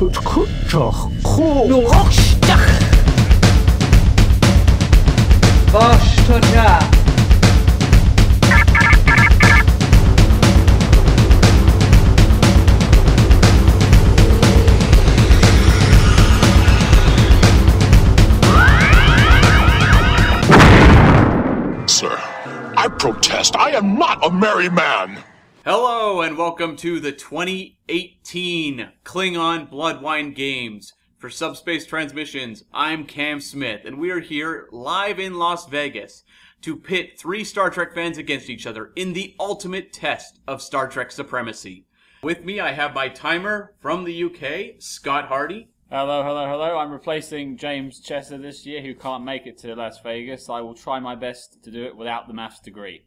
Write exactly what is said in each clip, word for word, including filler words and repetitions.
Wasz to ja. Sir, I protest. I am not a merry man. Hello and welcome to the twenty eighteen Klingon Bloodwine Games. For Subspace Transmissions, I'm Cam Smith, and we are here live in Las Vegas to pit three Star Trek fans against each other in the ultimate test of Star Trek supremacy. With me, I have my timer from the U K, Scott Hardy. Hello, hello, hello. I'm replacing James Chester this year, who can't make it to Las Vegas. I will try my best to do it without the maths degree.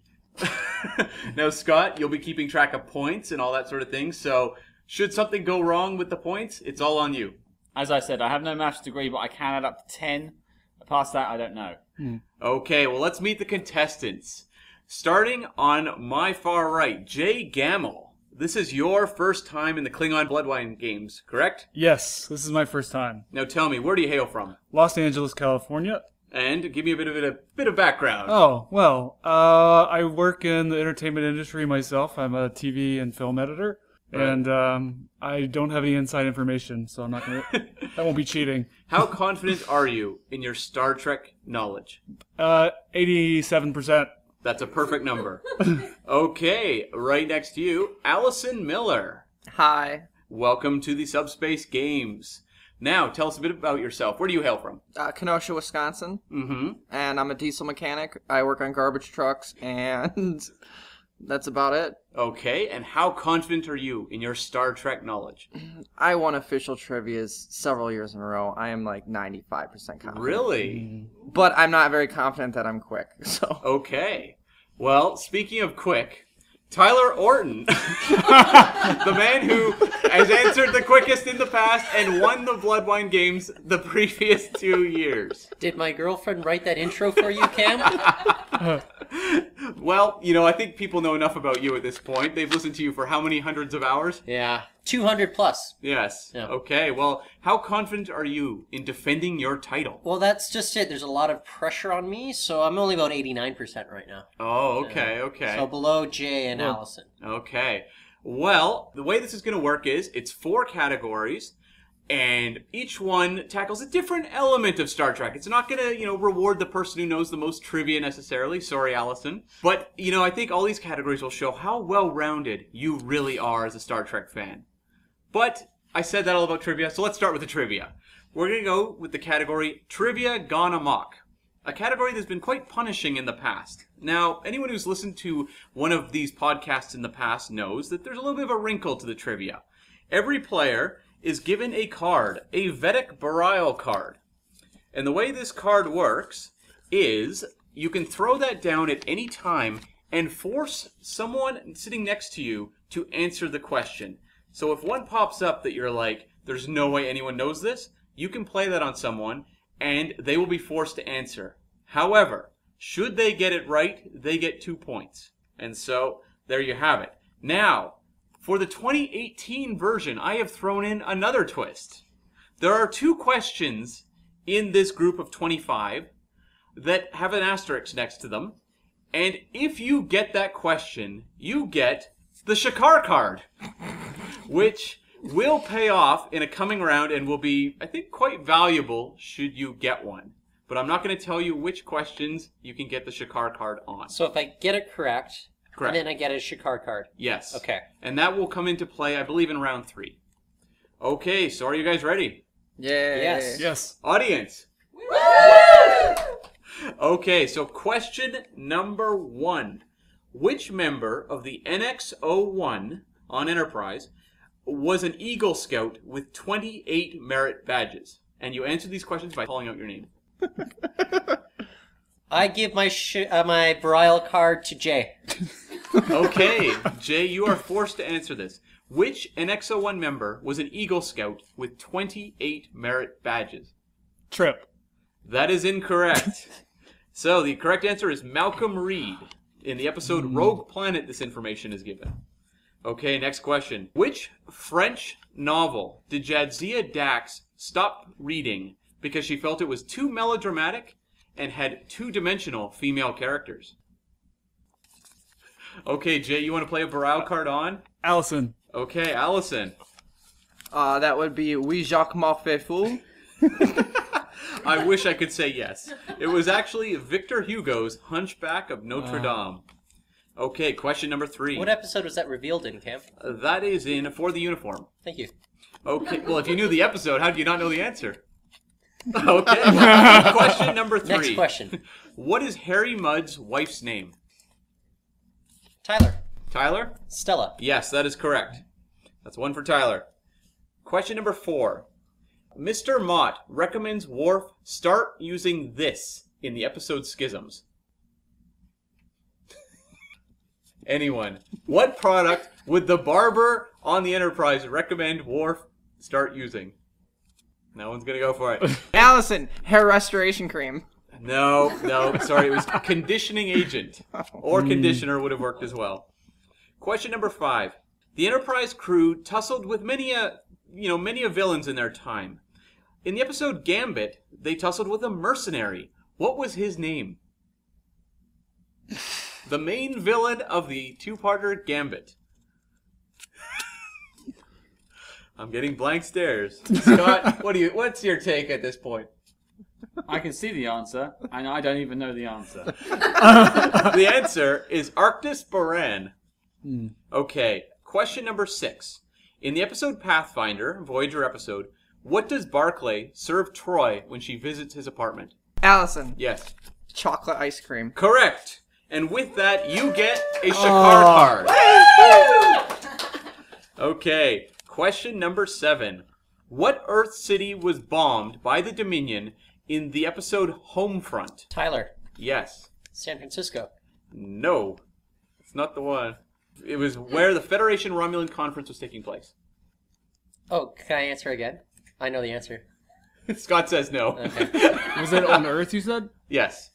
Now, Scott, you'll be keeping track of points and all that sort of thing, so should something go wrong with the points, it's all on you. As I said, I have no maths degree, but I can add up to ten. Past that, I don't know. Hmm. Okay, well, let's meet the contestants. Starting on my far right, Jay Gamble. This is your first time in the Klingon Bloodwine Games, correct? Yes, this is my first time. Now tell me, where do you hail from? Los Angeles, California. And give me a bit of a, a bit of background. Oh, well, uh, I work in the entertainment industry myself. I'm a T V and film editor. Right. And um, I don't have any inside information, so I'm not gonna. That won't be cheating. How confident are you in your Star Trek knowledge? Uh, eighty-seven percent. That's a perfect number. Okay, right next to you, Allison Miller. Hi. Welcome to the Subspace Games. Now, tell us a bit about yourself. Where do you hail from? Uh, Kenosha, Wisconsin. Mm-hmm. And I'm a diesel mechanic. I work on garbage trucks, and that's about it. Okay, and how confident are you in your Star Trek knowledge? I won official trivias several years in a row. I am like ninety-five percent confident. Really? But I'm not very confident that I'm quick, so. Okay. Well, speaking of quick, Tyler Orton, the man who has answered the quickest in the past and won the Bloodwine Games the previous two years. Did my girlfriend write that intro for you, Cam? Well, you know, I think people know enough about you at this point. They've listened to you for how many hundreds of hours? Yeah, two hundred plus. Yes. Yeah. Okay, well, how confident are you in defending your title? Well, that's just it. There's a lot of pressure on me, so I'm only about eighty-nine percent right now. Oh, okay, okay. So below Jay and well, Allison. Okay. Well, the way this is going to work is it's four categories, and each one tackles a different element of Star Trek. It's not going to, you know, reward the person who knows the most trivia necessarily. Sorry, Allison. But, you know, I think all these categories will show how well-rounded you really are as a Star Trek fan. But I said that all about trivia, so let's start with the trivia. We're going to go with the category Trivia Gone Amok, a category that's been quite punishing in the past. Now, anyone who's listened to one of these podcasts in the past knows that there's a little bit of a wrinkle to the trivia. Every player is given a card, a Vedic Burial card. And the way this card works is you can throw that down at any time and force someone sitting next to you to answer the question. So if one pops up that you're like, there's no way anyone knows this, you can play that on someone and they will be forced to answer. However, should they get it right, they get two points. And so, there you have it. Now, for the twenty eighteen version, I have thrown in another twist. There are two questions in this group of twenty-five that have an asterisk next to them. And if you get that question, you get the Shakar card, which will pay off in a coming round and will be, I think, quite valuable should you get one. But I'm not going to tell you which questions you can get the Shakar card on. So if I get it correct... Correct. And then I get a Shakar card. Yes. Okay. And that will come into play, I believe, in round three. Okay, so are you guys ready? Yeah. Yes. Yes. Audience. Okay, so question number one. Which member of the N X oh one on Enterprise was an Eagle Scout with twenty-eight merit badges? And you answer these questions by calling out your name. I give my sh- uh, my Burial card to Jay. Okay, Jay, you are forced to answer this. Which N X oh one member was an Eagle Scout with twenty-eight merit badges? Trip. That is incorrect. So the correct answer is Malcolm Reed. In the episode Rogue Planet, this information is given. Okay, next question. Which French novel did Jadzia Dax stop reading because she felt it was too melodramatic and had two-dimensional female characters? Okay, Jay, you want to play a Barao card on? Allison. Okay, Allison. Uh, that would be Oui Jacques Marfait Fou. I wish I could say yes. It was actually Victor Hugo's Hunchback of Notre Dame. Okay, question number three. What episode was that revealed in, Cam? Uh, that is in For the Uniform. Thank you. Okay, well, if you knew the episode, how do you not know the answer? Okay. Question number three. Next question. What is Harry Mudd's wife's name? Tyler. Tyler? Stella. Yes, that is correct. That's one for Tyler. Question number four. Mister Mott recommends Worf start using this in the episode Schisms. Anyone. What product would the barber on the Enterprise recommend Worf start using? No one's going to go for it. Allison, hair restoration cream. No, no, sorry, it was conditioning agent. Or conditioner would have worked as well. Question number five. The Enterprise crew tussled with many a, you know, many a villains in their time. In the episode Gambit, they tussled with a mercenary. What was his name? The main villain of the two-parter Gambit. I'm getting blank stares. Scott, what do you? What's your take at this point? I can see the answer, and I don't even know the answer. The answer is Arctis Baran. Hmm. Okay, question number six. In the episode Pathfinder, Voyager episode, what does Barclay serve Troy when she visits his apartment? Allison, Yes. chocolate ice cream. Correct. And with that, you get a Shakar card. Okay, question number seven. What Earth city was bombed by the Dominion in the episode Homefront? Tyler. Yes. San Francisco. No. It's not the one. It was where the Federation Romulan Conference was taking place. Oh, can I answer again? I know the answer. Scott says no. Okay. Was it on Earth, you said? Yes.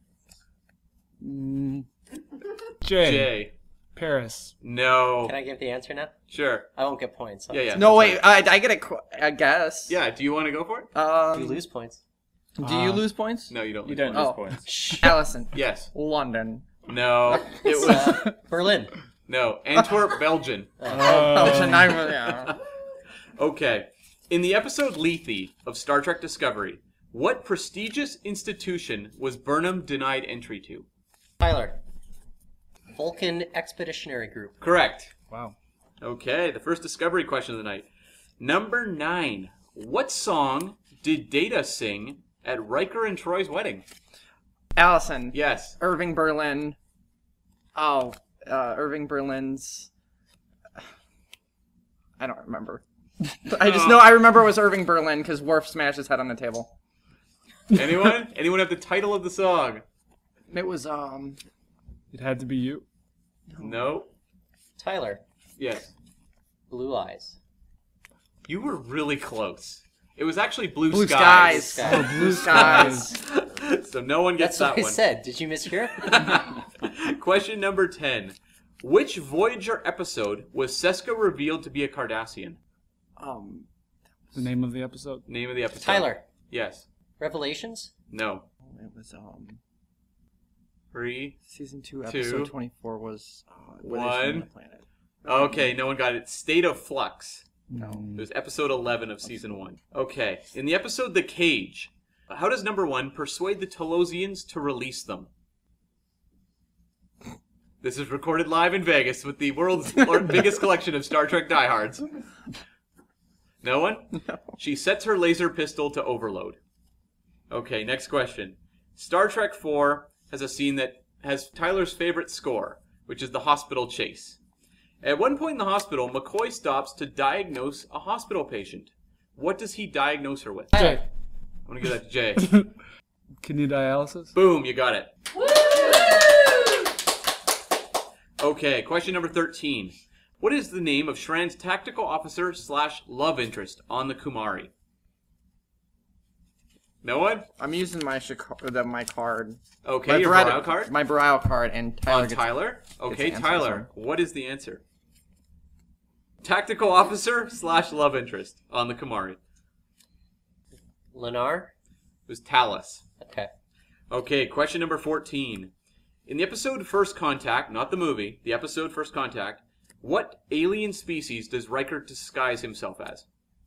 Mm. J. Jay. Paris. No. Can I give the answer now? Sure. I won't get points. Yeah, yeah. No, that's wait, right. I, I get a, qu- I guess. Yeah, do you want to go for it? Um, You lose points. do you Uh, lose points? No, you don't. You lose don't points. lose Oh. points. Allison, Yes. London. No. It It's, was uh, Berlin. no. Antwerp, Belgian. Oh, it's a nightmare, yeah. Okay. In the episode Lethe of Star Trek Discovery, what prestigious institution was Burnham denied entry to? Tyler. Vulcan Expeditionary Group. Correct. Wow. Okay, the first Discovery question of the night. Number nine. What song did Data sing at Riker and Troy's wedding? Allison. Yes. Irving Berlin. Oh, uh, Irving Berlin's. I don't remember. I just know I remember it was Irving Berlin because Worf smashed his head on the table. Anyone? Anyone have the title of the song? It was um. It had to be you. No. Tyler. Yes. Blue Eyes. You were really close. It was actually Blue, Blue Skies. skies. Skies. Blue skies. So no one gets That's what that I one. said. Did you mishear? Question number ten. Which Voyager episode was Seska revealed to be a Cardassian? Um. The name of the episode. Name of the episode. Tyler. Yes. Revelations. No. It was um. Three. Season two, Two. episode twenty-four was uh, Where They One. Swim the Planet. Okay, no one got it. State of Flux. No. It was episode eleven of season one. Okay. In the episode The Cage, how does number one persuade the Telosians to release them? This is recorded live in Vegas with the world's or biggest collection of Star Trek diehards. No one? No. She sets her laser pistol to overload. Okay, next question. Star Trek four has a scene that has Tyler's favorite score, which is the hospital chase. At one point in the hospital, McCoy stops to diagnose a hospital patient. What does he diagnose her with? Jay. I'm going to give that to Jay. Kidney dialysis? Boom, you got it. Okay, question number thirteen. What is the name of Shran's tactical officer slash love interest on the Kumari? No one? I'm using my Chica- the, my card. Okay, my your Brio- Brio card? My Brio card, and Tyler On gets- Tyler? Okay, the answer, Tyler, what is the answer? Tactical officer slash love interest on the Kamari. Lennar? It was Talus. Okay. Okay, question number fourteen. In the episode First Contact, not the movie, the episode First Contact, what alien species does Riker disguise himself as?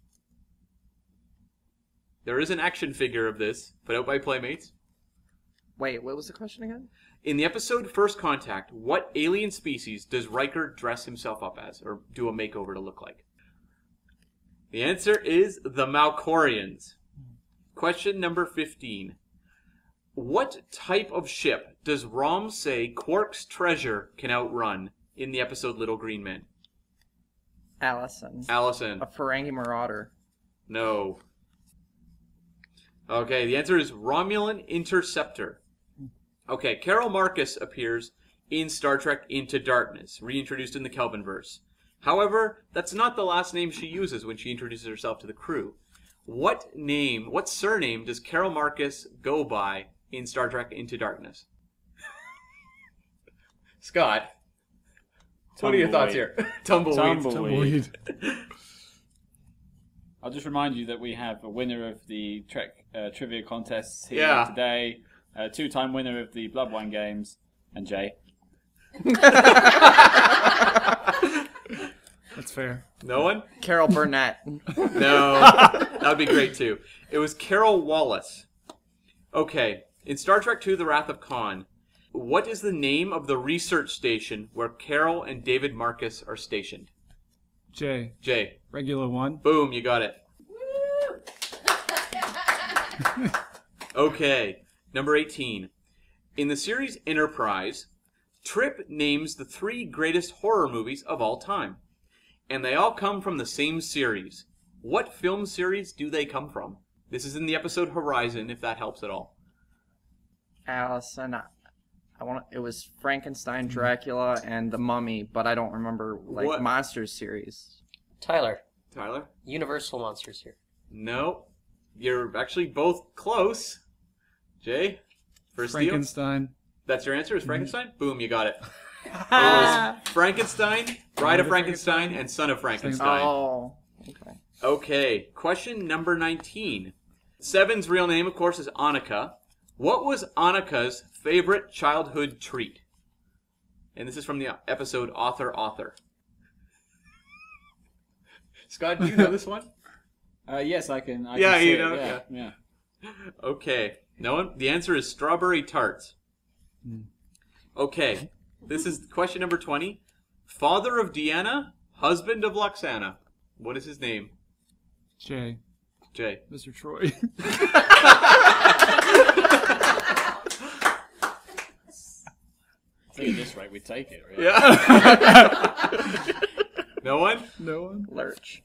There is an action figure of this, put out by Playmates. Wait, what was the question again? In the episode First Contact, what alien species does Riker dress himself up as, or do a makeover to look like? The answer is the Malkorians. Question number fifteen. What type of ship does Rom say Quark's treasure can outrun in the episode Little Green Men? Allison. Allison. A Ferengi Marauder. No. Okay, the answer is Romulan Interceptor. Okay, Carol Marcus appears in Star Trek Into Darkness, reintroduced in the Kelvinverse. However, that's not the last name she uses when she introduces herself to the crew. What name, what surname does Carol Marcus go by in Star Trek Into Darkness? Scott, what are your thoughts here? Tumbleweed. Tumbleweed. I'll just remind you that we have a winner of the Trek uh, trivia contests here Yeah. today, a two-time winner of the Blood Wine Games, and Jay. That's fair. No one? Carol Burnett. No. That would be great too. It was Carol Wallace. Okay, in Star Trek two, The Wrath of Khan, what is the name of the research station where Carol and David Marcus are stationed? Jay. Jay. Regular one. Boom, you got it. Okay, number eighteen. In the series Enterprise, Trip names the three greatest horror movies of all time. And they all come from the same series. What film series do they come from? This is in the episode Horizon, if that helps at all. Allison. I, I want. It was Frankenstein, Dracula, and The Mummy, but I don't remember like What? Monsters series. Tyler. Tyler? Universal Monsters here. No. You're actually both close. Jay? First deal? Frankenstein. That's your answer? Is Frankenstein? Boom, you got it. It was Frankenstein, Bride of Frankenstein, and Son of Frankenstein. Oh. Okay. Okay, question number nineteen. Seven's real name, of course, is Annika. What was Annika's favorite childhood treat? And this is from the episode Author, Author. Scott, do you know this one? Uh, yes, I can. I Yeah, can see you it, know, Yeah, yeah. Okay, no one? The answer is strawberry tarts. Okay, this is question number twenty. Father of Deanna, husband of Loxana. What is his name? Jay. Jay. Mister Troy. I think at this rate, we take it. Really. Yeah. No one? No one. Lurch.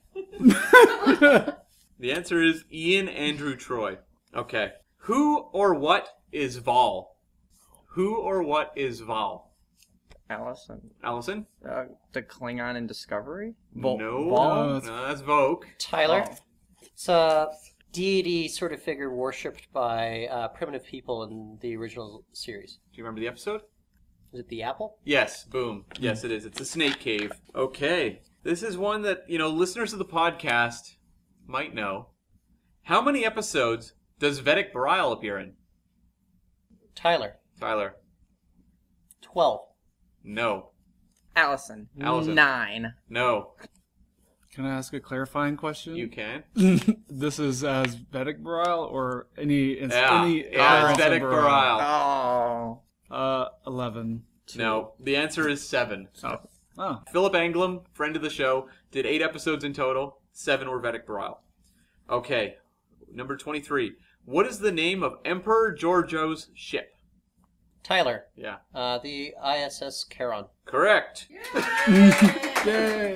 The answer is Ian Andrew Troy. Okay. Who or what is Vol? Who or what is Vol? Allison. Allison? Uh, the Klingon in Discovery. no. Vol? No, that's Vogue. Tyler. Oh. It's a deity sort of figure worshipped by uh, primitive people in the original series. Do you remember the episode? Is it the apple? Yes, boom. Yes, it is. It's a snake cave. Okay. This is one that, you know, listeners of the podcast might know. How many episodes does Vedic Bareil appear in? Tyler. Tyler. Twelve. No. Allison. Allison. Nine. No. Can I ask a clarifying question? You can. This is as Vedic Bareil or any ins- Yeah. any Yeah, occurrence it's of Vedic Bareil? Bareil. Oh. Uh, eleven. No. The answer is seven. Oh. Oh. Philip Anglem, friend of the show, did eight episodes in total. Seven were Vedic Bareil. Okay. Number twenty-three. What is the name of Emperor Giorgio's ship? Tyler. Yeah. Uh, the I S S Charon. Correct. Yay!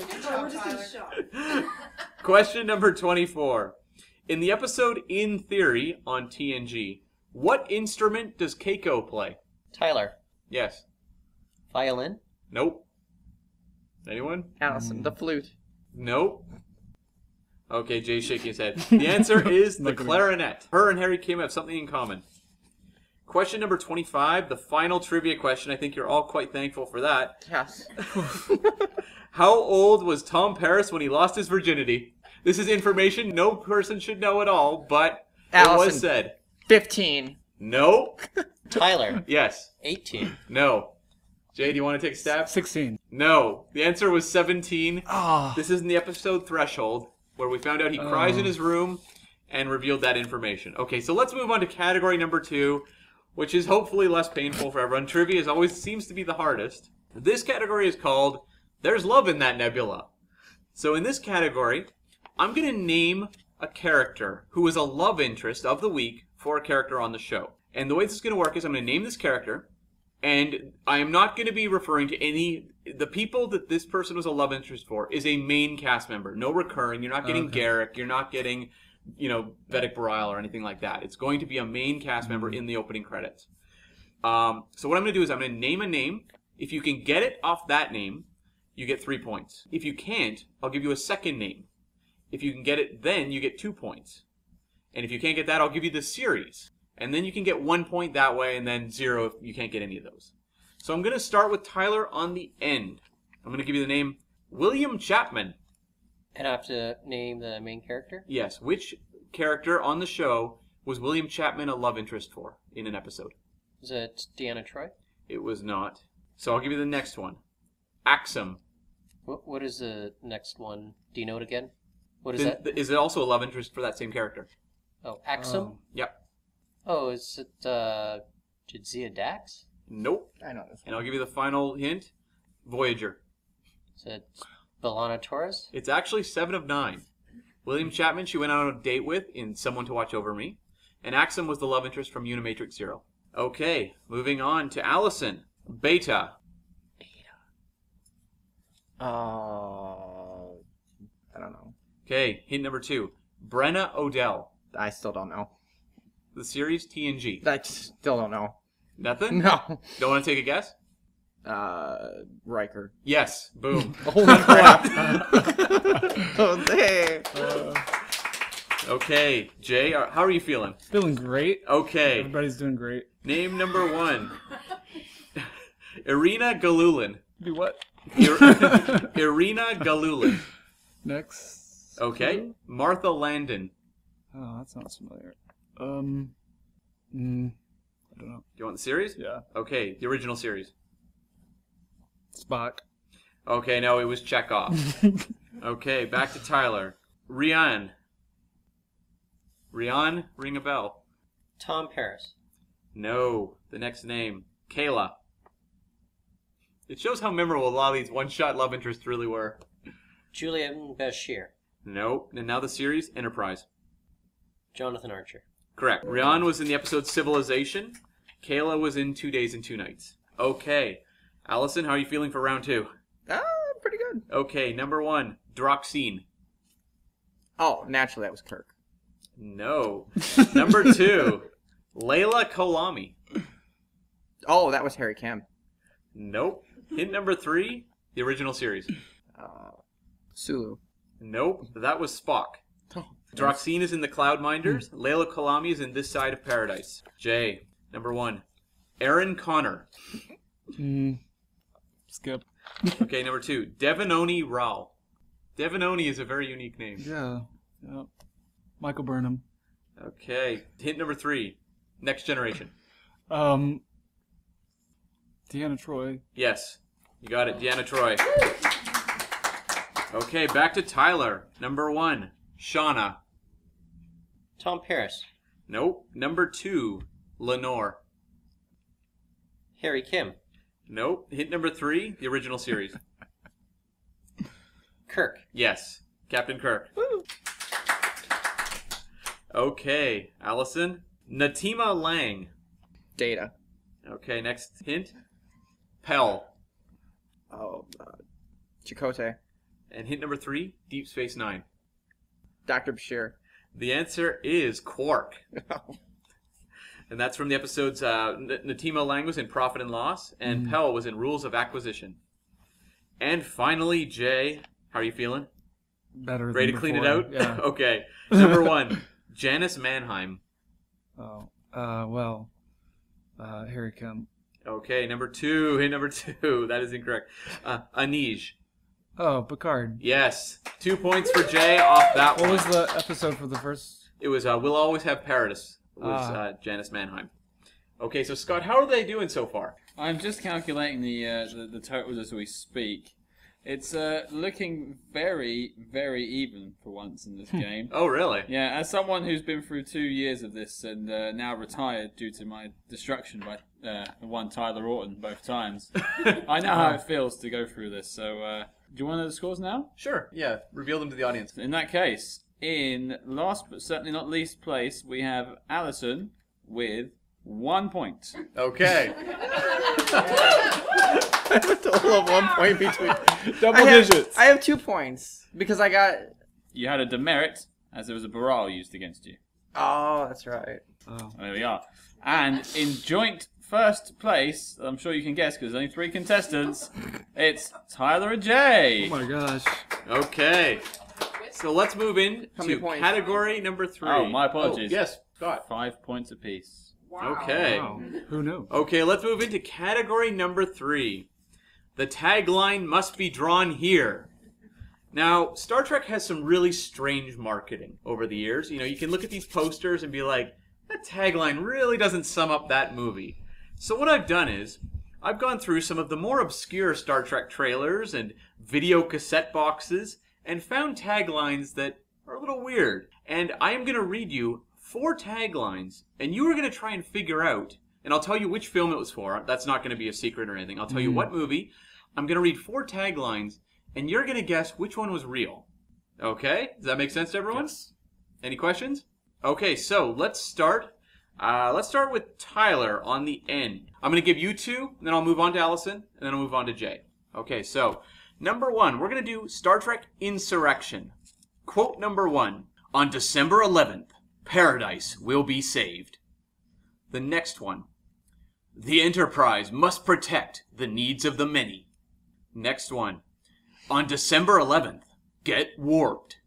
Question number twenty-four. In the episode In Theory on T N G, what instrument does Keiko play? Tyler. Yes. Violin. Nope. Anyone? Allison. The flute. Nope. Okay, Jay's shaking his head. The answer is the clarinet. Her and Harry Kim have something in common. question number twenty-five, the final trivia question. I think you're all quite thankful for that. Yes. How old was Tom Paris when he lost his virginity? This is information no person should know at all, but it was Allison. said. Fifteen. No. Tyler, Yes. eighteen. No. Jay, do you want to take a stab? sixteen. No. The answer was seventeen. Ah. This is in the episode Threshold, where we found out he cries Oh. in his room and revealed that information. Okay, so let's move on to category number two, which is hopefully less painful for everyone. Trivia is always seems to be the hardest. This category is called There's Love in That Nebula. So in this category, I'm going to name a character who is a love interest of the week for a character on the show. And the way this is going to work is I'm going to name this character, and I am not going to be referring to any... The people that this person was a love interest for is a main cast member. No recurring. You're not getting Okay. Garrick. You're not getting, you know, Vedic Bareil or anything like that. It's going to be a main cast member in the opening credits. Um, so what I'm going to do is I'm going to name a name. If you can get it off that name, you get three points. If you can't, I'll give you a second name. If you can get it then, you get two points. And if you can't get that, I'll give you the series. And then you can get one point that way, and then zero if you can't get any of those. So I'm going to start with Tyler on the end. I'm going to give you the name William Chapman. And I have to name the main character? Yes, which character on the show was William Chapman a love interest for in an episode? Is it Deanna Troy? It was not. So I'll give you the next one. Axum. What, what is the next one? Do you know it again? What is Is, that? is it also a love interest for that same character? Oh, Axum? Oh. Yep. Oh, is it uh, Jadzia Dax? Nope. I know this. And I'll give you the final hint. Voyager. Is it B'Elanna Torres? It's actually seven of nine. William Chapman, she went out on a date with in Someone to Watch Over Me. And Axum was the love interest from Unimatrix Zero. Okay, moving on to Allison. Beta. Uh, I don't know. Okay, hint number two. Brenna Odell. I still don't know. The series T N G. I still don't know. Nothing? No. Don't want to take a guess? Uh, Riker. Yes. Boom. Holy crap! Oh, hey. Okay, Jay, are- how are you feeling? Feeling great. Okay, Everybody's doing great. name number one. Irina Galulin. Do what? Ir- Irina Galulin. Next. Okay. Martha Landon. Oh, that sounds familiar. Um. Mm, I don't know. Do you want the series? Yeah. Okay, the original series. Spock. Okay, no, it was Chekhov. Okay, back to Tyler. Rian. Rian, ring a bell. Tom Paris. No, the next name. Kayla. It shows how memorable a lot of these one-shot love interests really were. Julian Bashir. Nope. And now the series, Enterprise. Jonathan Archer. Correct. Rian was in the episode Civilization. Kayla was in Two Days and Two Nights. Okay. Allison, how are you feeling for round two? Ah, pretty good. Okay, number one, Droxine. Oh, naturally that was Kirk. No. Number two, Layla Kolami. Oh, that was Harry Kim. Nope. Hint number three, the original series. Uh, Sulu. Nope. That was Spock. Oh, Droxine is in the Cloudminders. Layla Kolami is in This Side of Paradise. Jay, number one, Aaron Connor. Mm, skip. Okay, number two, Devanoni Rao. Devanoni is a very unique name. Yeah. Yeah. Michael Burnham. Okay, hint number three, Next Generation. Um. Deanna Troy. Yes, you got it, Deanna Troy. Okay, back to Tyler. Number one, Shauna. Tom Paris. Nope. Number two, Lenore. Harry Kim. Nope. Hint number three, the original series. Kirk. Yes, Captain Kirk. Okay, Allison. Natima Lang. Data. Okay, next hint. Pell. Oh, uh, Chakotay. And hint number three, Deep Space Nine. Doctor Bashir. The answer is Quark. And that's from the episodes uh, N- Natima Lang was in Profit and Loss, and Pell was in Rules of Acquisition. And finally, Jay, how are you feeling? Better. Ready than to clean it before. out? Yeah. Okay. Number one, Janice Mannheim. Oh. Uh. Well. Uh, Harry Kim. Okay, number two. Hint number two. That is incorrect. Uh, Anej. Oh, Picard. Yes. Two points for Jay off that What one. was the episode for the first? It was uh, We'll Always Have Paradise. It was Ah. uh, Janice Mannheim. Okay, so Scott, how are they doing so far? I'm just calculating the uh, the, the totals as we speak. It's uh, looking very, very even for once in this game. Oh, really? Yeah, as someone who's been through two years of this and uh, now retired due to my destruction by uh, one Tyler Orton both times, I know how it feels to go through this. So, uh, do you want to know the scores now? Sure. Yeah. Reveal them to the audience. In that case, in last but certainly not least place, we have Alison with one point. Okay. I have a total of one point between. Double I have, digits. I have two points because I got. You had a demerit as there was a baral used against you. Oh, that's right. There we are. And in joint first place, I'm sure you can guess because there's only three contestants, it's Tyler and Jay. Oh my gosh. Okay. So let's move in How many to points? category number three. Oh, my apologies. Oh, yes, Scott. Five points apiece. Okay. Wow. Who knew? Okay, let's move into category number three. The tagline must be drawn here. Now, Star Trek has some really strange marketing over the years. You know, you can look at these posters and be like, that tagline really doesn't sum up that movie. So what I've done is, I've gone through some of the more obscure Star Trek trailers and video cassette boxes and found taglines that are a little weird. And I am going to read you four taglines, and you are going to try and figure out, and I'll tell you which film it was for. That's not going to be a secret or anything. I'll tell you what movie. I'm going to read four taglines, and you're going to guess which one was real. Okay? Does that make sense to everyone? Yes. Any questions? Okay, so let's start. Uh, let's start with Tyler on the end. I'm going to give you two, and then I'll move on to Allison, and then I'll move on to Jay. Okay, so number one, we're going to do Star Trek Insurrection. Quote number one, on December eleventh, Paradise will be saved. The next one, the Enterprise must protect the needs of the many. Next one, on December eleventh, get warped.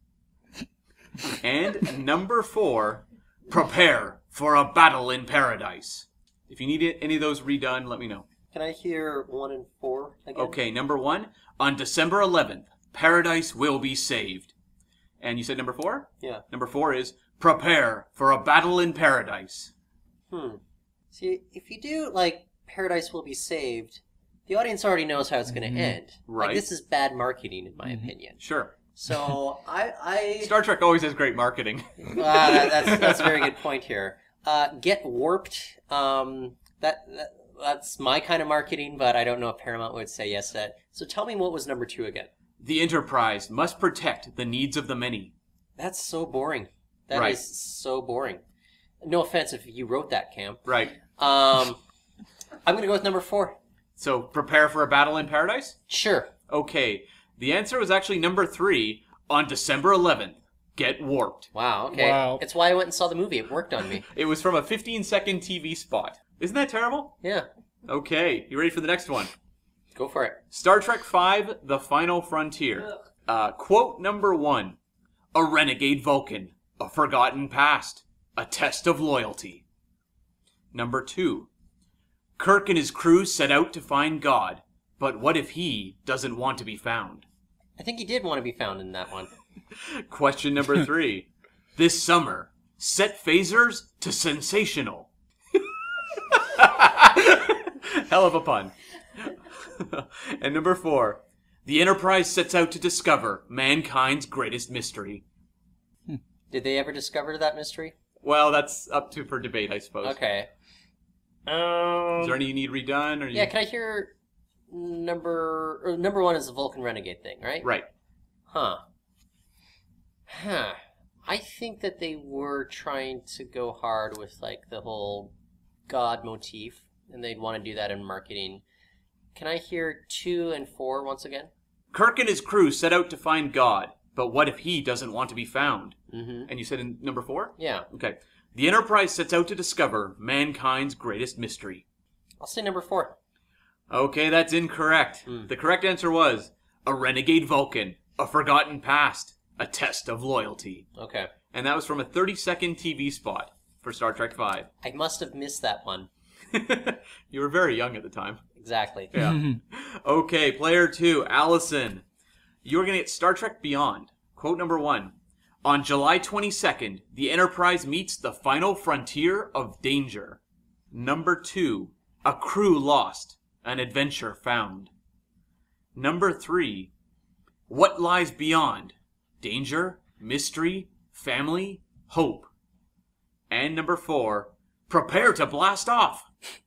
And number four, prepare for a battle in paradise. If you need it, any of those redone, let me know. Can I hear one and four again? Okay, number one, on December eleventh, Paradise will be saved. And you said number four? Yeah. Number four is, prepare for a battle in paradise. Hmm. See, if you do, like, Paradise will be saved, the audience already knows how it's going to end. Right. Like, this is bad marketing, in my opinion. Sure. So, I... I Star Trek always has great marketing. uh, that, that's, that's a very good point here. Uh, get warped. Um, that, that That's my kind of marketing, but I don't know if Paramount would say yes to that. So tell me what was number two again. The Enterprise must protect the needs of the many. That's so boring. That is Right. so boring. No offense if you wrote that, Cam. Right. Um, I'm going to go with number four. So, prepare for a battle in paradise? Sure. Okay. The answer was actually number three, on December eleventh, get warped. Wow, okay. Wow. It's why I went and saw the movie. It worked on me. It was from a fifteen second T V spot. Isn't that terrible? Yeah. Okay, you ready for the next one? Go for it. Star Trek five, The Final Frontier. Uh, quote number one. A renegade Vulcan. A forgotten past. A test of loyalty. Number two. Kirk and his crew set out to find God. But what if he doesn't want to be found? I think he did want to be found in that one. Question number three. This summer, set phasers to sensational. Hell of a pun. And number four. The Enterprise sets out to discover mankind's greatest mystery. Did they ever discover that mystery? Well, that's up to for debate, I suppose. Okay. Um, Is there any you need redone? Or you... yeah, can I hear number... Or number one is the Vulcan Renegade thing, right? Right. Huh. Huh. I think that they were trying to go hard with, like, the whole God motif, and they'd want to do that in marketing. Can I hear two and four once again? Kirk and his crew set out to find God, but what if he doesn't want to be found? Mm-hmm. And you said in number four? Yeah. Okay. The Enterprise sets out to discover mankind's greatest mystery. I'll say number four. Okay, that's incorrect. Hmm. The correct answer was a renegade Vulcan, a forgotten past, a test of loyalty. Okay. And that was from a thirty second T V spot for Star Trek five. I must have missed that one. You were very young at the time. Exactly. Yeah. Okay, player two, Allison. You're going to get Star Trek Beyond. Quote number one. On July twenty-second, the Enterprise meets the final frontier of danger. Number two, a crew lost, an adventure found. Number three, what lies beyond? Danger, mystery, family, hope. And number four, prepare to blast off.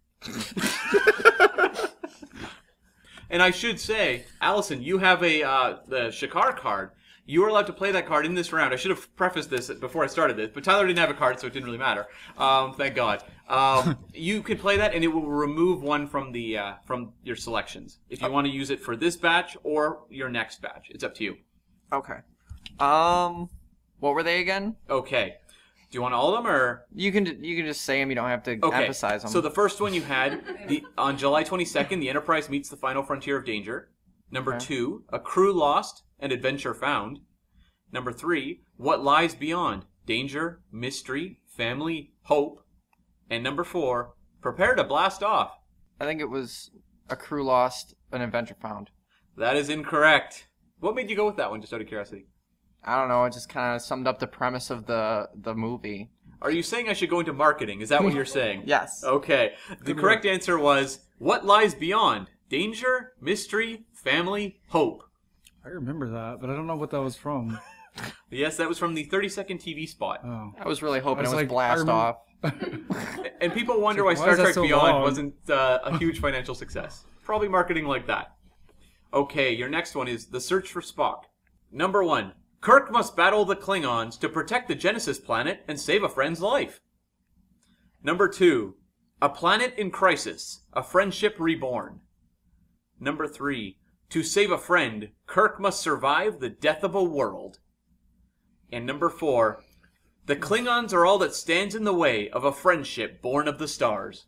And I should say, Allison, you have a uh, the Shakar card. You are allowed to play that card in this round. I should have prefaced this before I started this, but Tyler didn't have a card, so it didn't really matter. Um, thank God. Um, you can play that, and it will remove one from the uh, from your selections if you want to use it for this batch or your next batch. It's up to you. Okay. Um, what were they again? Okay. Do you want all of them, or You can you can just say them. You don't have to okay? emphasize them. So the first one you had the on July twenty-second, the Enterprise meets the final frontier of danger. Number Okay. two, a crew lost, an adventure found. Number three, what lies beyond? Danger, mystery, family, hope. And number four, prepare to blast off. I think it was a crew lost, an adventure found. That is incorrect. What made you go with that one, just out of curiosity? I don't know. It just kind of summed up the premise of the the movie. Are you saying I should go into marketing? Is that what you're saying? Yes. Okay. The correct answer was, what lies beyond? Danger, mystery, family, hope. I remember that, but I don't know what that was from. Yes, that was from the thirty-second T V spot. Oh. I was really hoping I was it was like, I blast remember- off. And people wonder It's why like, why Star is that Trek so Beyond long? wasn't uh, a huge financial success. Probably marketing like that. Okay, your next one is The Search for Spock. Number one, Kirk must battle the Klingons to protect the Genesis planet and save a friend's life. Number two, A Planet in Crisis, a Friendship Reborn. Number three, to save a friend, Kirk must survive the death of a world. And number four, the Klingons are all that stands in the way of a friendship born of the stars.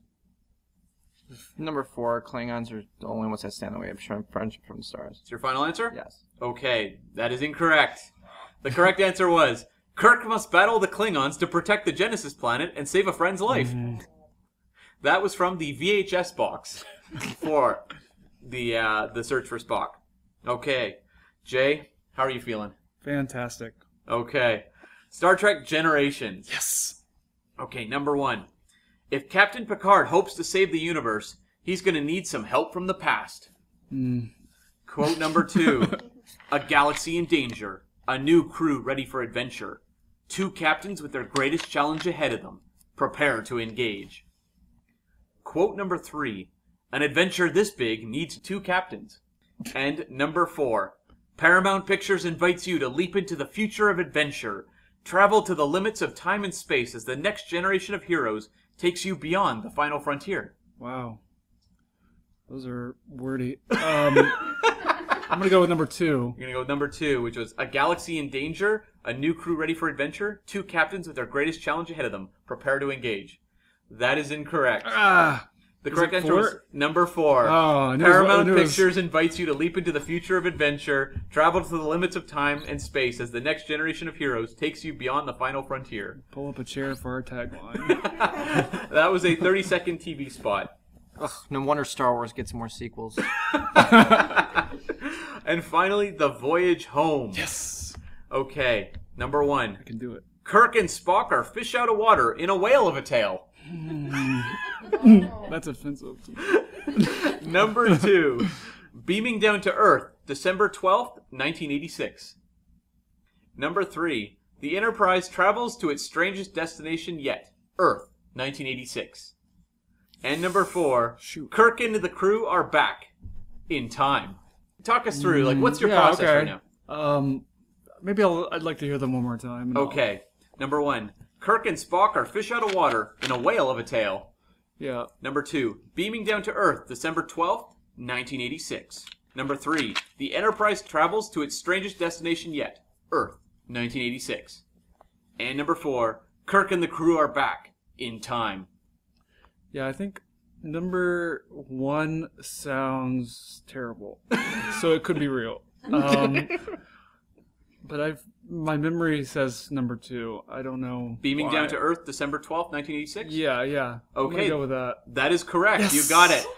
Number four, Klingons are the only ones that stand in the way of showing friendship from the stars. Is your final answer? Yes. Okay, that is incorrect. The correct answer was, Kirk must battle the Klingons to protect the Genesis planet and save a friend's life. That was from the V H S box for the uh, the Search for Spock. Okay, Jay, how are you feeling? Fantastic. Okay, Star Trek Generations. Yes. Okay, number one. If Captain Picard hopes to save the universe, he's going to need some help from the past. Mm. Quote number two. A galaxy in danger. A new crew ready for adventure. Two captains with their greatest challenge ahead of them. Prepare to engage. Quote number three. An adventure this big needs two captains. And number four. Paramount Pictures invites you to leap into the future of adventure. Travel to the limits of time and space as the next generation of heroes takes you beyond the final frontier. Wow. Those are wordy. Um, I'm going to go with number two. You're going to go with number two, which was A Galaxy in Danger, a new crew ready for adventure, two captains with their greatest challenge ahead of them. Prepare to engage. That is incorrect. Ah. The Is correct it answer was four? number four. Oh, I knew it was- I Paramount knew it was- Pictures invites you to leap into the future of adventure, travel to the limits of time and space as the next generation of heroes takes you beyond the final frontier. Pull up a chair for our tagline. That was a thirty-second T V spot. Ugh, no wonder Star Wars gets more sequels. And finally, The Voyage Home. Yes. Okay, number one. I can do it. Kirk and Spock are fish out of water in a whale of a tale. That's offensive. Number two. Beaming down to Earth, December twelfth, nineteen eighty-six. Number three. The Enterprise travels to its strangest destination yet, Earth, nineteen eighty-six. And number four. Shoot. Kirk and the crew are back in time. Talk us through, like, what's your Yeah, process okay. right now? Um, maybe I'll, I'd like to hear them one more time. and I'll- Okay. Number one. Kirk and Spock are fish out of water in a whale of a tale. Yeah. Number two. Beaming down to Earth, December twelfth, nineteen eighty-six. Number three. The Enterprise travels to its strangest destination yet, Earth, nineteen eighty-six. And number four. Kirk and the crew are back in time. Yeah, I think number one sounds terrible. So it could be real. Um, but I've My memory says number two. I don't know. Beaming why. Down to Earth, December twelfth, nineteen eighty-six? Yeah, yeah. I'm Okay. gonna go with that. That is correct. Yes. You got it.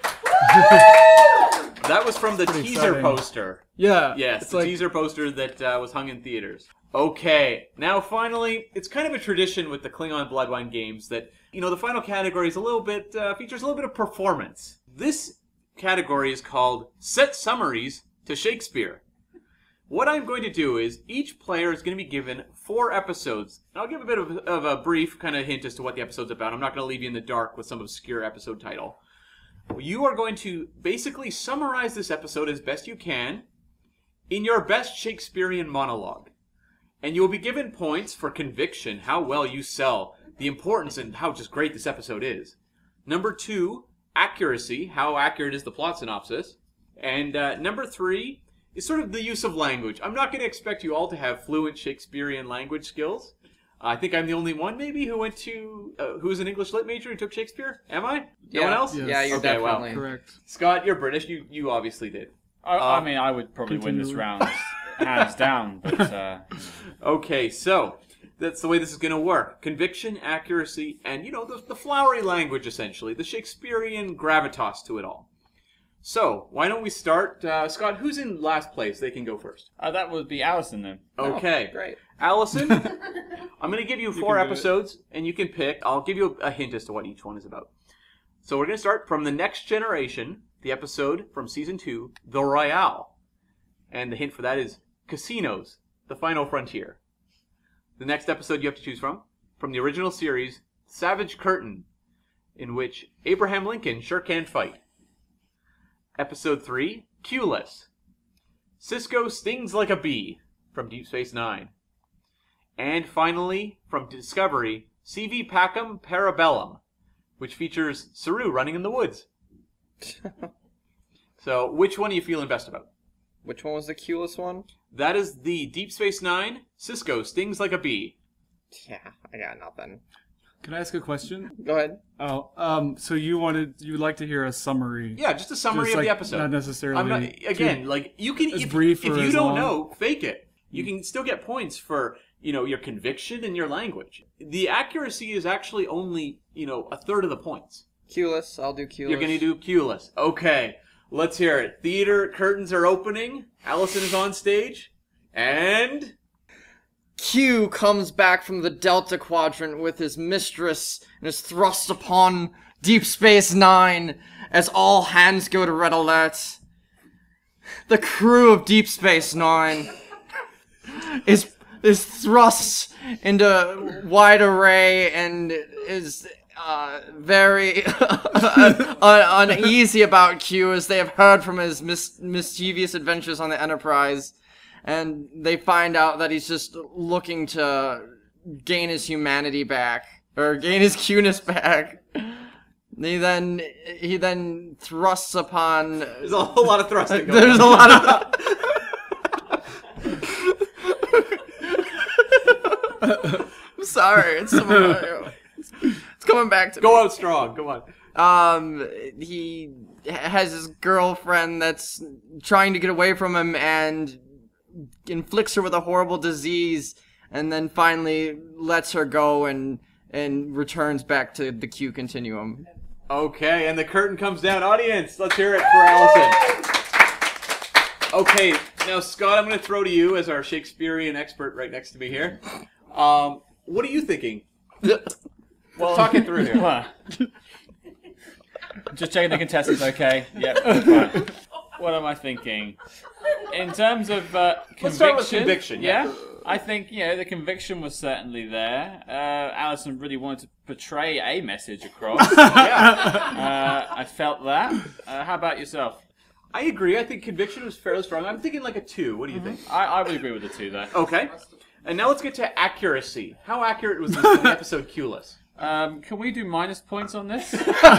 That was from the Pretty teaser exciting. poster. Yeah. Yes, It's the like, teaser poster that uh, was hung in theaters. Okay, now finally, it's kind of a tradition with the Klingon Bloodwine games that, you know, the final category is a little bit, uh, features a little bit of performance. This category is called Set Summaries to Shakespeare. What I'm going to do is, each player is going to be given four episodes. And I'll give a bit of, of a brief kind of hint as to what the episode's about. I'm not going to leave you in the dark with some obscure episode title. You are going to basically summarize this episode as best you can in your best Shakespearean monologue. And you will be given points for conviction, how well you sell, the importance and how just great this episode is. Number two, accuracy, how accurate is the plot synopsis. And uh, number three is sort of the use of language. I'm not going to expect you all to have fluent Shakespearean language skills. I think I'm the only one, maybe, who went to, uh, who was an English lit major and took Shakespeare. Am I? No Yeah. one else? Yes. Yeah, you're Okay, well, definitely. correct. Scott, you're British. You you obviously did. I, Uh, I mean, I would probably win this continue. round hands down, but uh, Okay, so that's the way this is going to work. Conviction, accuracy, and, you know, the, the flowery language, essentially. The Shakespearean gravitas to it all. So, why don't we start? Uh, Scott, who's in last place? They can go first. uh, that would be Alison then. Okay. Oh, great. Allison, I'm going to give you four can do it. episodes, and you can pick. I'll give you a, a hint as to what each one is about. So we're going to start from The Next Generation, the episode from Season two, The Royale. And the hint for that is Casinos, The Final Frontier. The next episode you have to choose from, from the original series, Savage Curtain, in which Abraham Lincoln sure can fight. Episode three, Q-less. Cisco stings like a bee, from Deep Space Nine. And finally, from Discovery, C V Pacem Parabellum, which features Saru running in the woods. So, which one are you feeling best about? Which one was the Q-less one? That is the Deep Space Nine, Cisco stings like a bee. Yeah, I got nothing. Can I ask a question? Go ahead. Oh, um, so you wanted, you would like to hear a summary? Yeah, just a summary Just, of like, the episode. Not necessarily. I'm not, again, too- like, you can, as if, brief if or you as don't long. know, fake it. You can still get points for, you know, your conviction and your language. The accuracy is actually only, you know, a third of the points. Q-less, I'll do Q-less. You're going to do Q-less. Okay, let's hear it. Theater curtains are opening. Allison is on stage. And... Q comes back from the Delta Quadrant with his mistress and is thrust upon Deep Space Nine as all hands go to red alert. The crew of Deep Space Nine is is thrust into wide array and is uh, very un- uneasy about Q as they have heard from his mis- mischievous adventures on the Enterprise. And they find out that he's just looking to gain his humanity back, or gain his Q-ness back. He then he then thrusts upon. There's a whole lot of thrusting going There's on. a lot of. I'm sorry, it's some, it's coming back to me. Go out strong. Go on. Um, he has his girlfriend that's trying to get away from him and inflicts her with a horrible disease, and then finally lets her go and and returns back to the Q continuum. Okay, and the curtain comes down. Audience, let's hear it for Allison. Okay, now Scott, I'm going to throw to you as our Shakespearean expert right next to me here. Um, what are you thinking? Well, Talk it through here. Well, just checking the contestants, okay? Yep, fine. What am I thinking? In terms of uh, conviction, Let's start with conviction, yeah. yeah, I think you know the conviction was certainly there. Uh, Alison really wanted to portray a message across. Yeah, uh, I felt that. Uh, how about yourself? I agree. I think conviction was fairly strong. I'm thinking like a two. What do you think? I, I would agree with the two there. Okay. And now let's get to accuracy. How accurate was the the episode Q-less? Um, can we do minus points on this?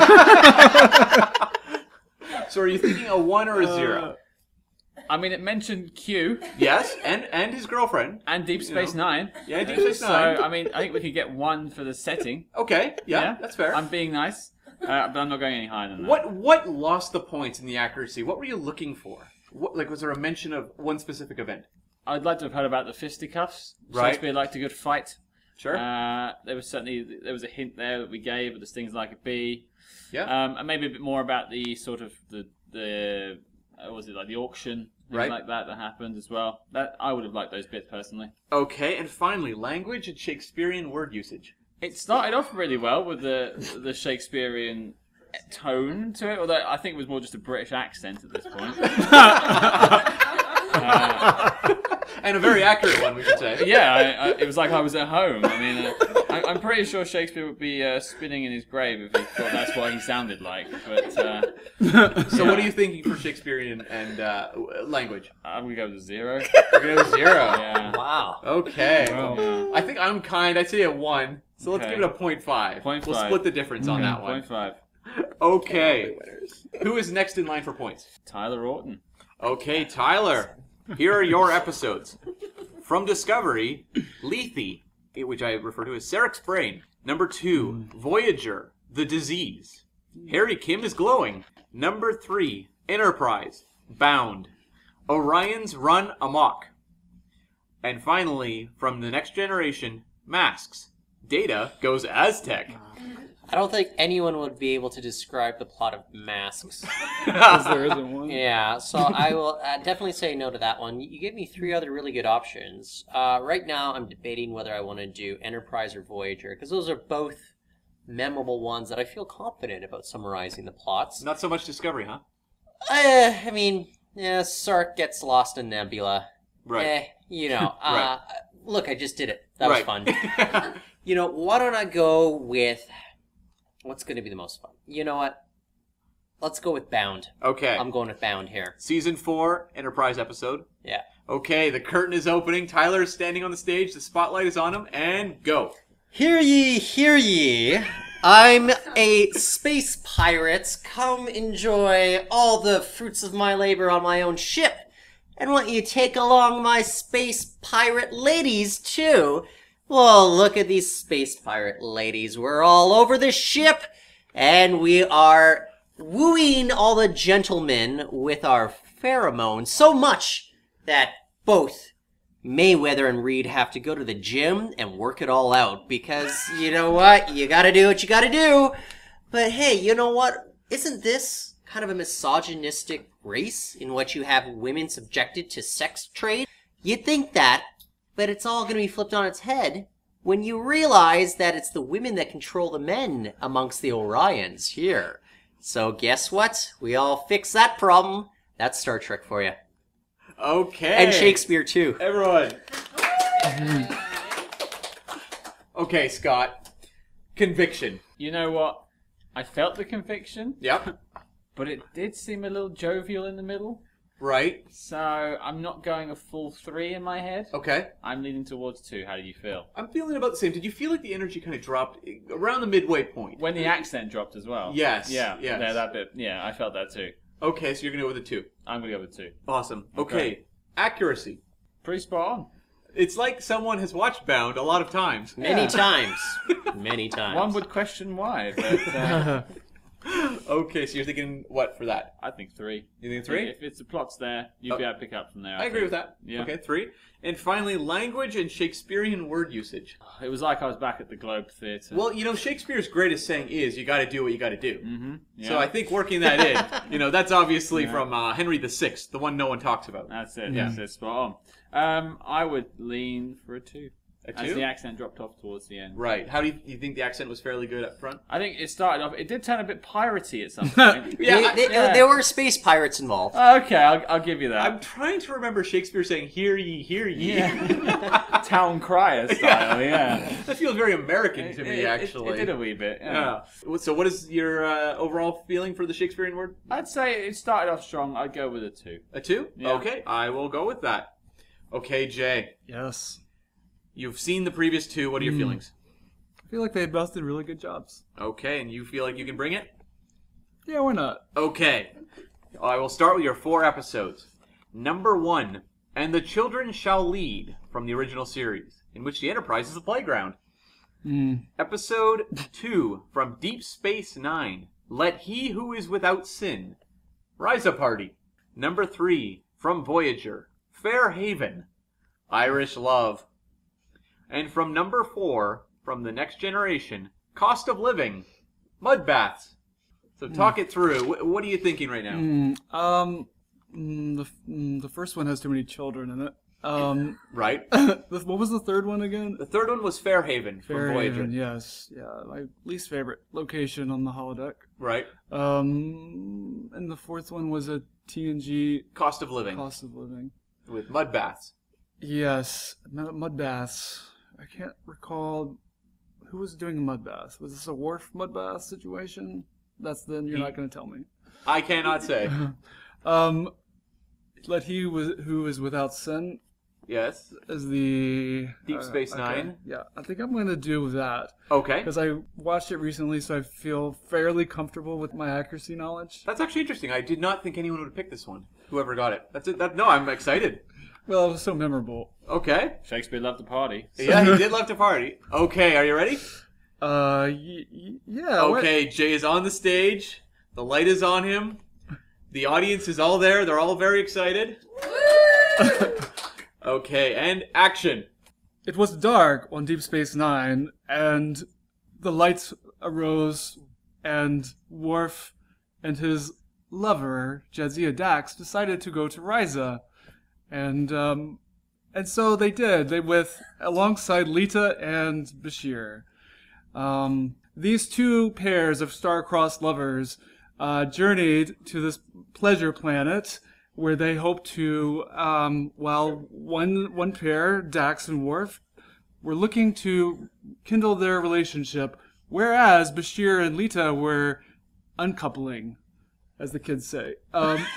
So are you thinking a one or a zero? I mean, it mentioned Q Yes, and and his girlfriend. and Deep Space know. Nine. Yeah, Deep Space Nine. So, I mean, I think we could get one for the setting. Okay, yeah, Yeah, that's fair. I'm being nice, uh, but I'm not going any higher than that. What what lost the points in the accuracy? What were you looking for? What, like, was there a mention of one specific event? I'd like to have heard about the fisticuffs. Right. Shakespeare liked a good fight. Sure. Uh, there was certainly there was a hint there that we gave, but there's things like a bee. Yeah. Um, and maybe a bit more about the sort of the the uh, what was it like the auction, things Right. like that that happened as well. That I would have liked those bits personally. Okay, and finally, language and Shakespearean word usage. It started off really well with the the Shakespearean tone to it, although I think it was more just a British accent at this point. uh, And a very accurate one, we should say. yeah, I, I, it was like I was at home. I mean, uh, I, I'm pretty sure Shakespeare would be uh, spinning in his grave if he thought that's what he sounded like. But uh, So what are you thinking for Shakespearean and uh, language? I'm gonna go with a zero. We're going to go zero. Yeah. Wow. Okay. Yeah. I think I'm kind. I'd say a one. So let's Okay. give it a point five. Point We'll five. split the difference on that one. Point five. Okay. Who is next in line for points? Tyler Orton. Okay, Tyler. Here are your episodes. From Discovery, Lethe, which I refer to as Sarek's Brain. Number two, Voyager, The Disease. Harry Kim is Glowing. Number three, Enterprise, Bound. Orion's Run Amok. And finally, from The Next Generation, Masks. Data goes Aztec. I don't think anyone would be able to describe the plot of Masks. Because there isn't one. Yeah, so I will uh, definitely say no to that one. You gave me three other really good options. Uh, right now, I'm debating whether I want to do Enterprise or Voyager, because those are both memorable ones that I feel confident about summarizing the plots. Not so much Discovery, huh? Uh, I mean, yeah, Sark gets lost in Nebula. Right. Eh, you know, uh, Right. look, I just did it. That Right. was fun. You know, why don't I go with... What's going to be the most fun? You know what? Let's go with Bound. Okay. I'm going with Bound here. Season four, Enterprise episode. Yeah. Okay, the curtain is opening. Tyler is standing on the stage. The spotlight is on him. And go. Hear ye, hear ye. I'm a space pirate. Come enjoy all the fruits of my labor on my own ship. And won't you take along my space pirate ladies, too? Well, look at these space pirate ladies. We're all over the ship, and we are wooing all the gentlemen with our pheromones so much that both Mayweather and Reed have to go to the gym and work it all out because, you know what? You gotta do what you gotta do. But hey, you know what? Isn't this kind of a misogynistic race in which you have women subjected to sex trade? You'd think that, but it's all gonna be flipped on its head when you realize that it's the women that control the men amongst the Orions here. So guess what? We all fix that problem. That's Star Trek for you. Okay. And Shakespeare, too. Everyone. Okay, Scott. Conviction. You know what? I felt the conviction, Yep. but it did seem a little jovial in the middle. Right. So I'm not going a full three in my head. Okay. I'm leaning towards two. How do you feel? I'm feeling about the same. Did you feel like the energy kind of dropped around the midway point? When the accent dropped as well. Yes, Yeah. yes. Yeah, that bit. Yeah, I felt that too. Okay, so you're going to go with a two. I'm gonna go with two. Awesome. Okay. Okay. Accuracy. Pretty spot on. It's like someone has watched Bound a lot of times. Many Yeah. times. Many times. One would question why, but uh, Okay, so you're thinking what for that? I think three. You think three? If it's the plot's there, you'd Oh. be able to pick up from there. I agree think. with that. Yeah. Okay, three. And finally, language and Shakespearean word usage. It was like I was back at the Globe Theatre. Well, you know, Shakespeare's greatest saying is, you got to do what you got to do. Mm-hmm. Yeah. So I think working that in, you know, that's obviously Yeah. from uh, Henry the Sixth, the one no one talks about. That's it. Yeah. That's it. Spot on. Um, I would lean for a two. A As two? the accent dropped off towards the end. Right. How do you, you think the accent was fairly good up front? I think it started off. It did turn a bit piratey at some point. Yeah, They- I- they- yeah. There were space pirates involved. Okay, I'll, I'll give you that. I'm trying to remember Shakespeare saying, hear ye, hear ye. Yeah. Town crier style, yeah. That feels very American to It- me, it- actually. It, it did a wee bit, yeah. Yeah. So what is your uh, overall feeling for the Shakespearean word? I'd say it started off strong. I'd go with a two. A two? Yeah. Okay, I will go with that. Okay, Jay. Yes. You've seen the previous two. What are your Mm. feelings? I feel like they both did really good jobs. Okay, and you feel like you can bring it? Yeah, why not? Okay. I will start with your four episodes. Number one, And the Children Shall Lead, from the original series, in which the Enterprise is the playground. Mm. Episode two, from Deep Space Nine, Let He Who Is Without Sin. Rise Party. Number three, from Voyager, Fair Haven. Irish Love. And from number four, from The Next Generation, Cost of Living, Mud Baths. So talk it through. Wh- What are you thinking right now? Mm, um, mm, the f- mm, the first one has too many children in it. Um, Right. the, what was the third one again? The third one was Fairhaven from Voyager. Fairhaven, yes, yeah, my least favorite location on the holodeck. Right. Um, and the fourth one was a T N G Cost of Living cost of living. with Mud Baths. Yes, mud mud baths. I can't recall who was doing a mud bath. Was this a Worf mud bath situation? That's then you're He- not going to tell me. I cannot say. Um, let he was who is without sin Yes. is the Deep uh, Space okay. Nine? Yeah, I think I'm going to do that Okay. because I watched it recently, so I feel fairly comfortable with my accuracy knowledge. That's actually interesting. I did not think anyone would pick this one. Whoever got it. That's it. That, no, I'm excited. Well, it was so memorable. Okay. Shakespeare loved the party. Yeah, he did love to party. Okay, are you ready? Uh, y- y- yeah. what- Okay, Jay is on the stage. The light is on him. The audience is all there. They're all very excited. Okay, and action. It was dark on Deep Space Nine, and the lights arose, and Worf and his lover, Jadzia Dax, decided to go to Risa. And um, and so they did. They with alongside Lita and Bashir. Um, these two pairs of star-crossed lovers uh, journeyed to this pleasure planet where they hoped to, um, well, one one pair, Dax and Worf, were looking to kindle their relationship, whereas Bashir and Lita were uncoupling, as the kids say. Um,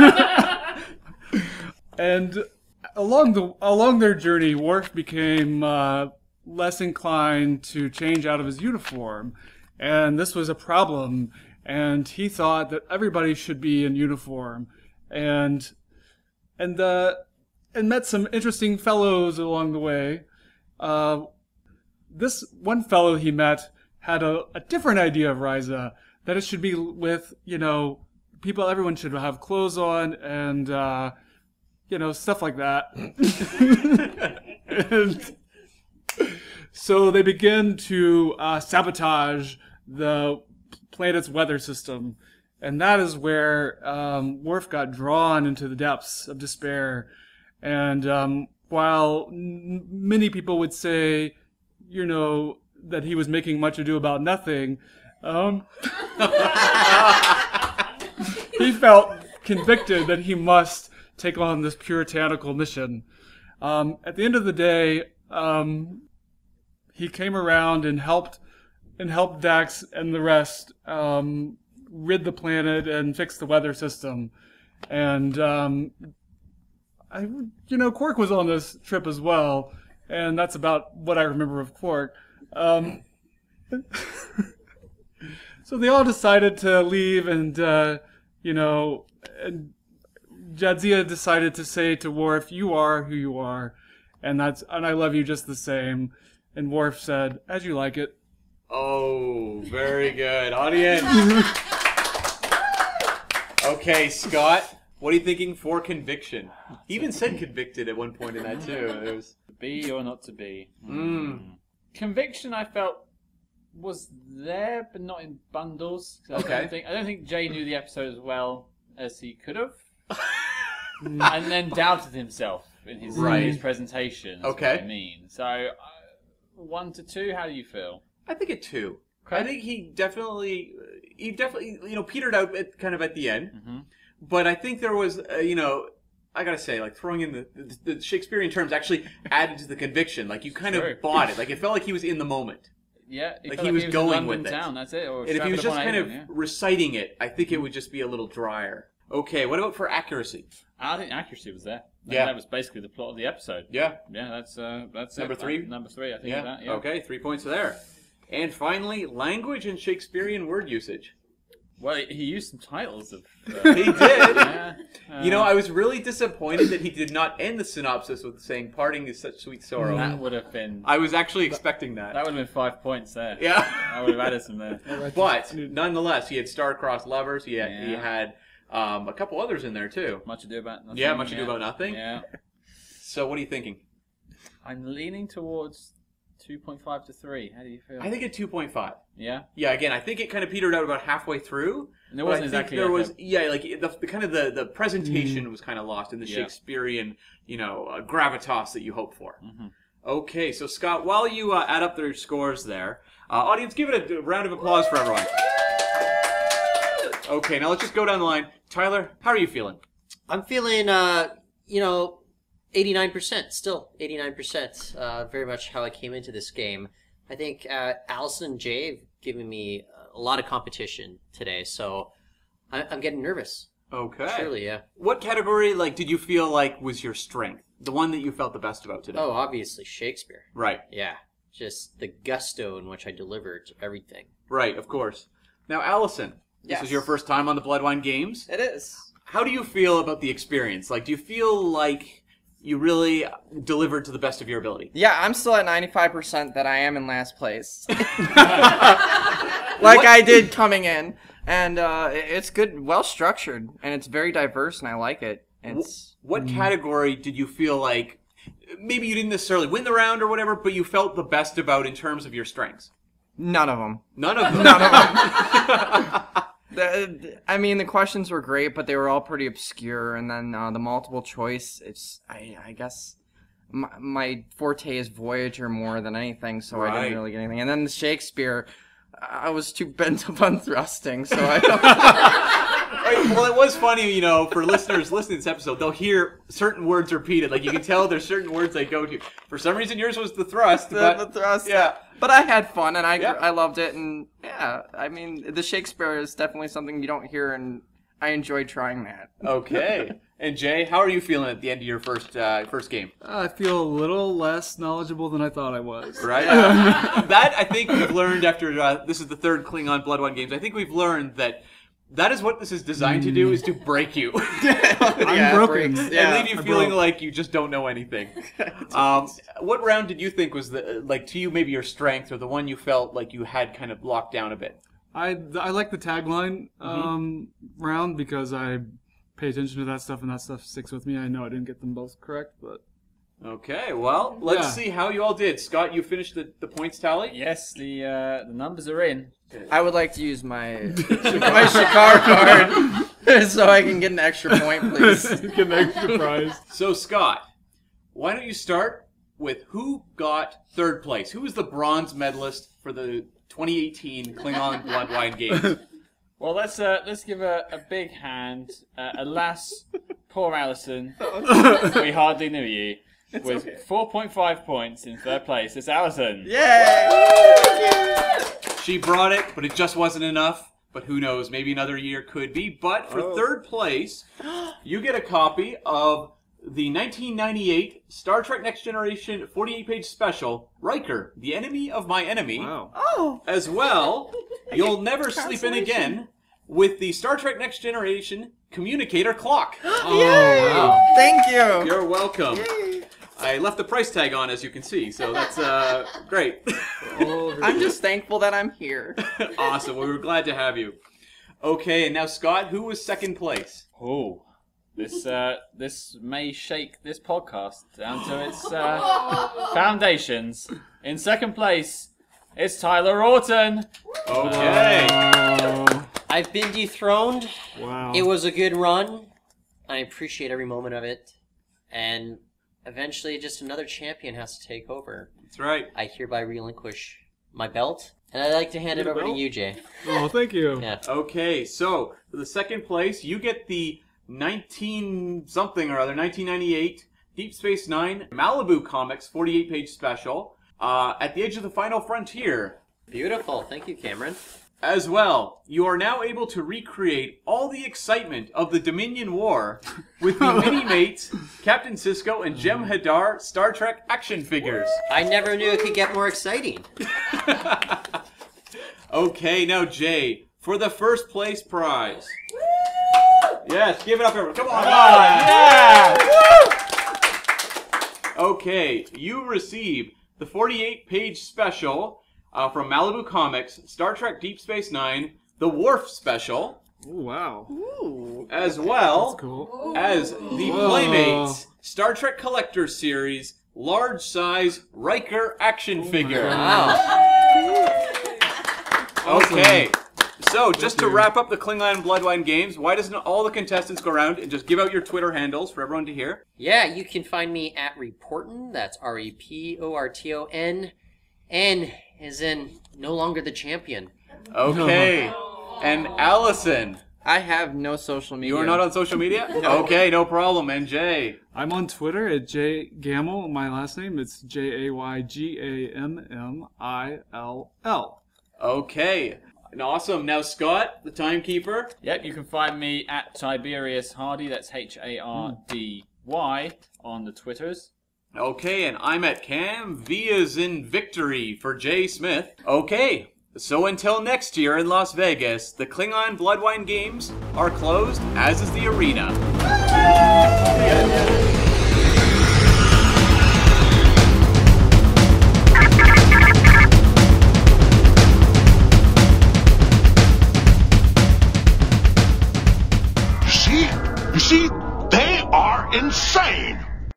and along the along their journey, Worf became uh, less inclined to change out of his uniform, and this was a problem. And he thought that everybody should be in uniform, and and uh, and met some interesting fellows along the way. Uh, this one fellow he met had a, a different idea of Risa, that it should be with, you know, people, everyone should have clothes on and, uh, you know, stuff like that. And so they begin to uh, sabotage the planet's weather system. And that is where um, Worf got drawn into the depths of despair. And um, while n- many people would say, you know, that he was making much ado about nothing, um, he felt convicted that he must take on this puritanical mission. Um, at the end of the day, um, he came around and helped and helped Dax and the rest um, rid the planet and fix the weather system. And um, I, you know, Quark was on this trip as well, and that's about what I remember of Quark. Um, so they all decided to leave, and uh, you know, and Jadzia decided to say to Worf, "You are who you are, and that's and I love you just the same." And Worf said, "As you like it." Oh, very good. Audience. Okay, Scott, what are you thinking for conviction? He even said convicted at one point in that, too. It was... Be or not to be. Mm. Conviction, I felt, was there, but not in bundles. 'Cause I Okay. Don't think, I don't think Jay knew the episode as well as he could have. And then doubted himself in his, Right. his presentation. That's Okay. What I mean. So, uh, one to two, how do you feel? I think a two. I think he definitely, he definitely, you know, petered out at, kind of at the end. Mm-hmm. But I think there was, uh, you know, I gotta say, like throwing in the, the, the Shakespearean terms actually added to the conviction. Like you kind True. of bought it. Like it felt like he was in the moment. Yeah, it Like felt he was in going London with it. town, that's it. Or And if he was Stratford just upon kind of Avon, yeah. reciting it, I think it would just be a little drier. Okay, what about for accuracy? I think accuracy was there. And Yeah. that was basically the plot of the episode. Yeah. Yeah, that's uh, that's Number it. three? Uh, number three, I think. Yeah. of That, yeah. Okay, three points there. And finally, language and Shakespearean word usage. Well, he he used some titles of. Uh, He did. yeah, uh, You know, I was really disappointed that he did not end the synopsis with saying "Parting is such sweet sorrow." that would have been. I was actually expecting that. That would have been five points there. Yeah. I would have added some there. But nonetheless, he had star-crossed lovers. He had, he Yeah. had um, a couple others in there too. Much ado about nothing. Yeah, Much Ado About Nothing. Yeah. So, what are you thinking? I'm leaning towards two point five to three. How do you feel? I think at two point five. Yeah? Yeah, again, I think it kind of petered out about halfway through. And there but wasn't I think exactly there like was a- yeah, like the, the kind of the, the presentation was kind of lost in the Yeah. Shakespearean, you know, uh, gravitas that you hope for. Mm-hmm. Okay, so Scott, while you uh, add up their scores there, uh, audience, give it a, a round of applause for everyone. Okay, now let's just go down the line. Tyler, how are you feeling? I'm feeling, uh, you know, eighty-nine percent still. eighty-nine percent. Uh, very much how I came into this game. I think uh, Allison and Jay have given me a lot of competition today, so I- I'm getting nervous. Okay. Surely, yeah. What category, like, did you feel like was your strength? The one that you felt the best about today? Oh, obviously Shakespeare. Right. Yeah. Just the gusto in which I delivered everything. Right, of course. Now, Allison, this Yes. is your first time on the Bloodwine Games. It is. How do you feel about the experience? Like, do you feel like you really delivered to the best of your ability? Yeah, I'm still at ninety-five percent that I am in last place. Like I did coming in. And uh, it- it's good, well structured, and it's very diverse, and I like it. It's What category did you feel like maybe you didn't necessarily win the round or whatever, but you felt the best about in terms of your strengths? none of them. None of them. None of them. The, I mean, the questions were great, but they were all pretty obscure. And then uh, the multiple choice, it's I, I guess my, my forte is Voyager more than anything, so I Right. didn't really get anything. And then the Shakespeare, I was too bent up on thrusting, so I. Right, well, it was funny, you know, for listeners listening to this episode, they'll hear certain words repeated. Like, you can tell there's certain words they go to. For some reason, yours was the thrust. the, but, the thrust. Yeah. But I had fun, and I Yeah. I loved it, and yeah, I mean, the Shakespeare is definitely something you don't hear, and I enjoyed trying that. Okay. And Jay, how are you feeling at the end of your first uh, first game? I feel a little less knowledgeable than I thought I was. Right? That, I think we've learned after, uh, this is the third Klingon Bloodwine Games, I think we've learned that that is what this is designed to do, is to break you. I'm broken. and Yeah, leave you I'm feeling broke. like you just don't know anything. Um, what round did you think was, the like, to you, maybe your strength, or the one you felt like you had kind of locked down a bit? I I like the tagline um, round because I pay attention to that stuff, and that stuff sticks with me. I know I didn't get them both correct, but Okay, well, let's Yeah. see how you all did. Scott, you finished the, the points tally? Yes, the uh, the numbers are in. I would like to use my my Shakar card so I can get an extra point, please. get an extra prize. So, Scott, why don't you start with who got third place? Who was the bronze medalist for the twenty eighteen Klingon Bloodwine Games? Well, let's uh, let's give a, a big hand. Uh, alas, poor Alison, we hardly knew you. With four point five points in third place, it's Alison. Yay! She brought it, but it just wasn't enough. But who knows? Maybe another year could be. But for third place, you get a copy of the nineteen ninety-eight Star Trek Next Generation forty-eight page special, Riker, the Enemy of My Enemy. Wow. Oh, As well, You'll Never Sleep In Again with the Star Trek Next Generation Communicator Clock. wow. thank you. You're welcome. I left the price tag on, as you can see, so that's uh, great. I'm just thankful that I'm here. Awesome. We were glad to have you. Okay, and now Scott, who was second place? Oh, this uh, this may shake this podcast down to its uh, foundations. In second place, it's Tyler Orton. Okay. Oh, I've been dethroned. wow. It was a good run. I appreciate every moment of it. And eventually, just another champion has to take over. That's right. I hereby relinquish my belt. And I'd like to hand it Your over to belt? you, Jay. Oh, thank you. Yeah. Okay, so for the second place, you get the nineteen something or other, nineteen ninety-eight Deep Space Nine Malibu Comics forty-eight page special, uh, At the Edge of the Final Frontier. Beautiful. Thank you, Cameron. As well, you are now able to recreate all the excitement of the Dominion War with the mini-mates, Captain Sisko and Jem Hadar Star Trek action figures. I never knew it could get more exciting. Okay, now Jay, for the first place prize. Yes, give it up, everyone. Come on. Okay, you receive the forty-eight page special uh, from Malibu Comics, Star Trek Deep Space Nine, the Worf special, Oh, wow. as well Cool. as the Whoa. Playmates Star Trek Collector Series large size Riker action figure. Wow. Okay. So, just to wrap up the Klingon Bloodwine games, why doesn't all the contestants go around and just give out your Twitter handles for everyone to hear? Yeah, you can find me at Reporton. That's R E P O R T O N. N as in no longer the champion. Okay. And Allison, I have no social media. you are not on social media? No. Okay, no problem. And Jay. I'm on Twitter at J Gammill. My last name it's J A Y G A M M I L L. Okay. Awesome. Now, Scott, the timekeeper. Yep, you can find me at Tiberius Hardy, that's H A R D Y, on the Twitters. Okay, and I'm at Cam, V as in victory for Jay Smith. Okay, so until next year in Las Vegas, the Klingon Bloodwine games are closed, as is the arena.